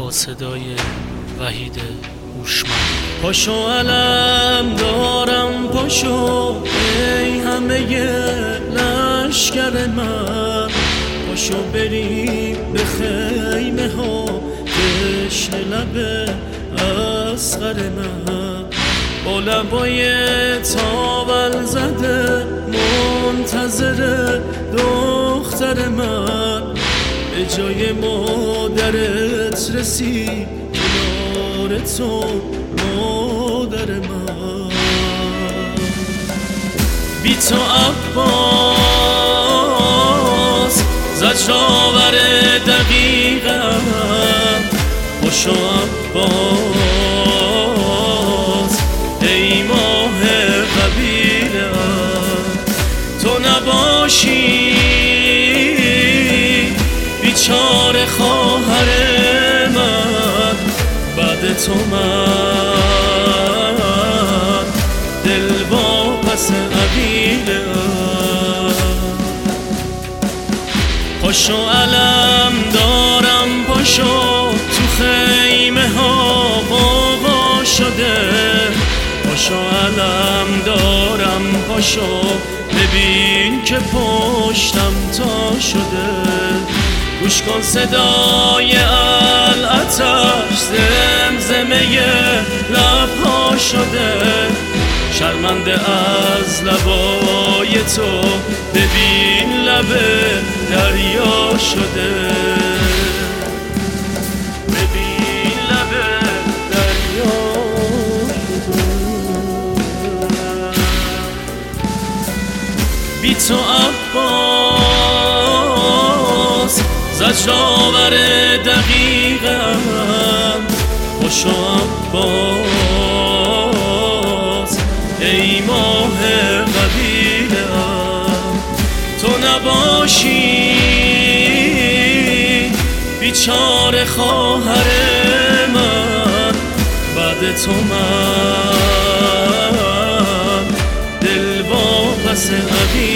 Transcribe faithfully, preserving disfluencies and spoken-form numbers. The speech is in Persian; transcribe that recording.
با صدای وحید هوشمند. پاشو علم دارم پاشو ای همه لشکر من، پاشو بریم به خیمه ها تشنه لب اصغر من، با لبای تاول زده منتظر دختر من، به جای مادرت رسید کنار تو مادر من. بی تو عباس زجرآور دقیقم، پاشو عباس ای ماه قبیلم، تو نباشی بیچاره خواهر من، بعد تو من دل واپس قبیلم. پاشو علم دارم پاشو تو خیمه ها بابا شده، پاشو علم دارم پاشو ببین که پشتم تا شده، گوش کن صدای العطش زمزمه لبها شده، شرمنده از لبای تو ببین لب دریا شده، ببین لب دریا شده. بی تو عباس زجرآور دقیقم، پاشو عباس ای ماه قبیلم، تو نباشی بیچاره خواهر من، بعد تو من دل واپس قبیلم.